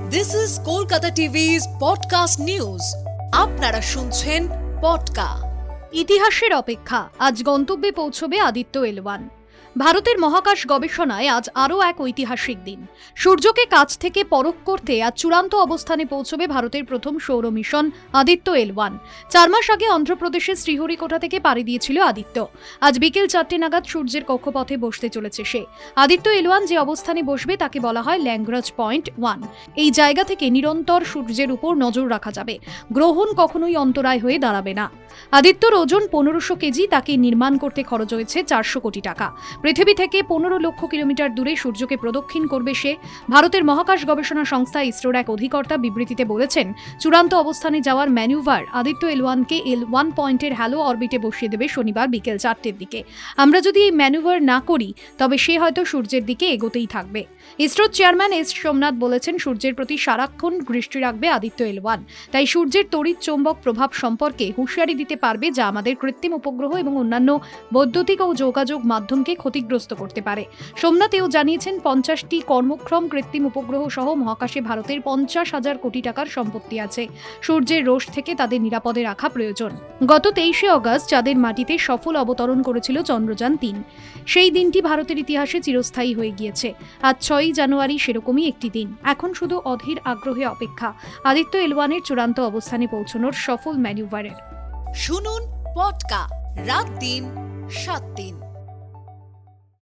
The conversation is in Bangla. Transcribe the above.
This is Kolkata TV's podcast news. আপনারা শুনছেন পডকা। ইতিহাসের অপেক্ষা, আজ গন্তব্যে পৌঁছবে আদিত্য এল1। ভারতের মহাকাশ গবেষণায় আজ আরও এক ঐতিহাসিক দিন। সূর্যকে কাছ থেকে পরখ করতে আজ চূড়ান্ত অবস্থানে পৌঁছবে ভারতের প্রথম সৌর মিশন আদিত্য এল1। 4 মাস আগে অন্ধ্রপ্রদেশের শ্রীহরিকোটা থেকে পাড়ি দিয়েছিল আদিত্য। আজ বিকেল 4টে নাগাদ সূর্যের কক্ষপথে বসতে চলেছে সে। আদিত্য এল1 যে অবস্থানে বসবে তাকে বলা হয় ল্যাগ্রাঞ্জ পয়েন্ট 1। এই জায়গা থেকে নিরন্তর সূর্যের উপর নজর রাখা যাবে। গ্রহণ কখনোই অন্তরায় হয়ে দাঁড়াবে না। আদিত্যর ওজন 1500 কেজি। তাকে নির্মাণ করতে খরচ হয়েছে 400 কোটি টাকা। পৃথিবী থেকে 15 লক্ষ কিলোমিটার দূরে সূর্যকে প্রদক্ষিণ করবে সে। ভারতের মহাকাশ গবেষণা সংস্থা ইসরোর এক অধিকর্তা বিবৃতিতে বলেছেন, চূড়ান্ত অবস্থানে যাওয়ার ম্যানুভার আদিত্য এল1কে L1 পয়েন্টের হ্যালো অরবিটে বসিয়ে দেবে শনিবার বিকেল 4টের দিকে। আমরা যদি এই ম্যানুভার না করি তবে সে হয়তো সূর্যের দিকে এগোতেই থাকবে। ইসরোর চেয়ারম্যান এস সোমনাথ বলেছেন, সূর্যের প্রতি সারাক্ষণ দৃষ্টি রাখবে আদিত্য এল1। তাই সূর্যের তড়িৎ চৌম্বক প্রভাব সম্পর্কে হুঁশিয়ারি দিতে পারবে, যা আমাদের কৃত্রিম উপগ্রহ এবং অন্যান্য বৈদ্যুতিক ও যোগাযোগ মাধ্যমকে ক্ষতিগ্রস্ত করতে পারে। সোমনাথ এও জানিয়েছেন, 50টি কর্মক্ষম কৃত্রিম উপগ্রহ সহ মহাকাশে ভারতের 50,000 কোটি টাকার সম্পত্তি আছে। সূর্যের রোশ থেকে তাদের নিরাপদে রাখা প্রয়োজন। গত 23শে অগস্ট চাঁদের মাটিতে সফল অবতরণ করেছিল চন্দ্রযান 3। সেই দিনটি ভারতের ইতিহাসে চিরস্থায়ী হয়ে গিয়েছে। আজ 6ই জানুয়ারি সেরকমই একটি দিন। এখন শুধু অধীর আগ্রহে অপেক্ষা আদিত্য এল1-এর চূড়ান্ত অবস্থানে পৌঁছানোর সফল ম্যানুভারের। শুনুন পডকা, রাত দিন 7 দিন।